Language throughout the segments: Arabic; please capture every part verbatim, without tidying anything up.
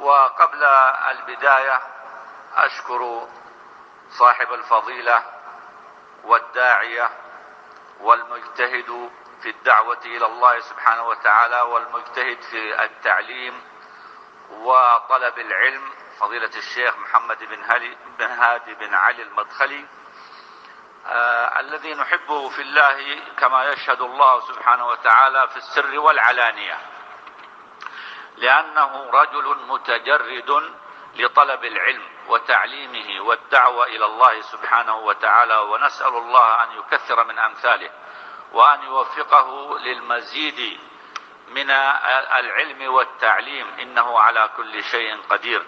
وقبل البداية أشكر صاحب الفضيلة والداعية والمجتهد في الدعوة إلى الله سبحانه وتعالى والمجتهد في التعليم وطلب العلم، فضيلة الشيخ محمد بن هادي بن هادي بن علي المدخلي، آه الذي نحبه في الله كما يشهد الله سبحانه وتعالى في السر والعلانية، لأنه رجل متجرد لطلب العلم وتعليمه والدعوة إلى الله سبحانه وتعالى، ونسأل الله أن يكثر من أمثاله وأن يوفقه للمزيد من العلم والتعليم، إنه على كل شيء قدير.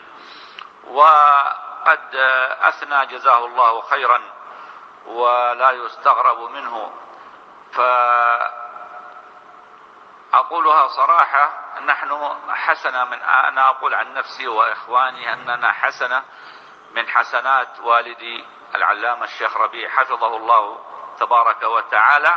وقد أثنى جزاه الله خيرا ولا يستغرب منه، فأقولها صراحة، نحن حسنة من أنا أقول عن نفسي وإخواني أننا حسنة من حسنات والدي العلامة الشيخ ربيع حفظه الله تبارك وتعالى،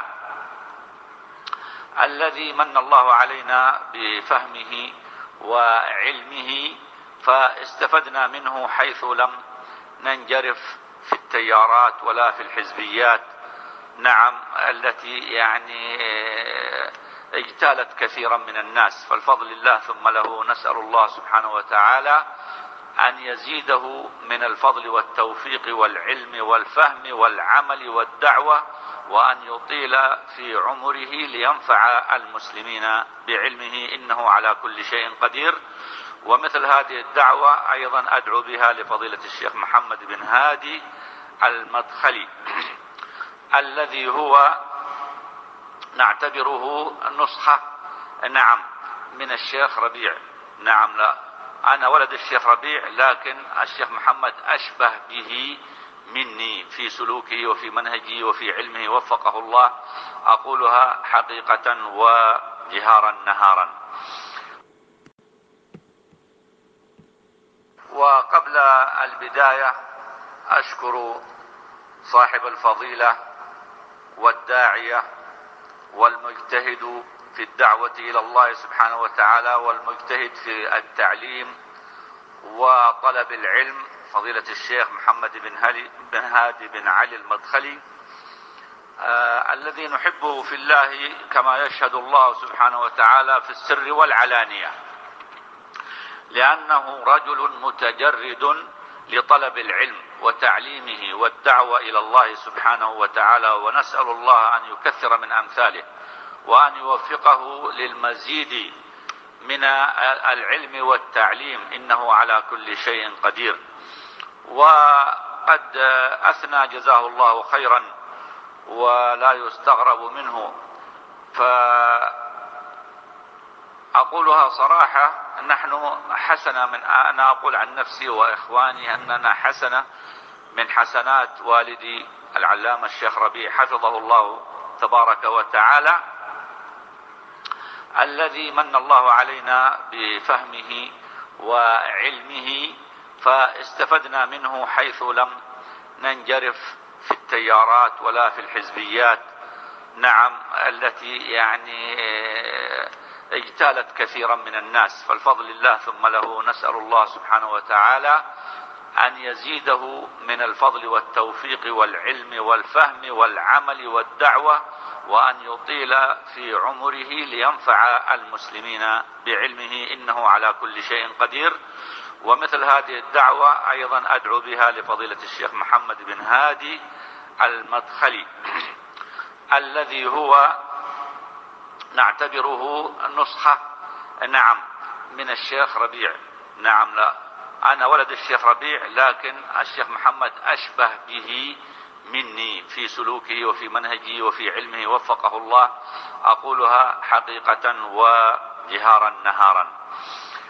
الذي من الله علينا بفهمه وعلمه، فاستفدنا منه حيث لم ننجرف في التيارات ولا في الحزبيات، نعم، التي يعني اجتالت كثيرا من الناس، فالفضل لله ثم له. نسأل الله سبحانه وتعالى أن يزيده من الفضل والتوفيق والعلم والفهم والعمل والدعوة، وأن يطيل في عمره لينفع المسلمين بعلمه، إنه على كل شيء قدير. ومثل هذه الدعوة أيضا أدعو بها لفضيلة الشيخ محمد بن هادي المدخلي، الذي هو نعتبره نسخة، نعم، من الشيخ ربيع. نعم، لا، أنا ولد الشيخ ربيع، لكن الشيخ محمد أشبه به مني في سلوكه وفي منهجه وفي علمه، وفقه الله، أقولها حقيقة وجهارا نهارا. وقبل البداية أشكر صاحب الفضيلة والداعية والمجتهد في الدعوة إلى الله سبحانه وتعالى والمجتهد في التعليم وطلب العلم، فضيلة الشيخ محمد بن هادي بن هادي بن علي المدخلي، آه الذي نحبه في الله كما يشهد الله سبحانه وتعالى في السر والعلانية، لأنه رجل متجرد لطلب العلم وتعليمه والدعوة إلى الله سبحانه وتعالى، ونسأل الله أن يكثر من أمثاله وأن يوفقه للمزيد من العلم والتعليم، إنه على كل شيء قدير. وقد أثنى جزاه الله خيرا ولا يستغرب منه، فأقولها صراحة، نحن حسنة من أنا أقول عن نفسي وإخواني أننا حسنة من حسنات والدي العلامة الشيخ ربيع حفظه الله تبارك وتعالى، الذي من الله علينا بفهمه وعلمه، فاستفدنا منه حيث لم ننجرف في التيارات ولا في الحزبيات، نعم، التي يعني اجتالت كثيرا من الناس، فالفضل لله ثم له. نسأل الله سبحانه وتعالى أن يزيده من الفضل والتوفيق والعلم والفهم والعمل والدعوة، وأن يطيل في عمره لينفع المسلمين بعلمه، إنه على كل شيء قدير. ومثل هذه الدعوة أيضا أدعو بها لفضيلة الشيخ محمد بن هادي المدخلي، الذي هو نعتبره نسخة، نعم، من الشيخ ربيع. نعم، لا، أنا ولد الشيخ ربيع، لكن الشيخ محمد أشبه به مني في سلوكه وفي منهجه وفي علمه، وفقه الله، أقولها حقيقة وجهارا نهارا.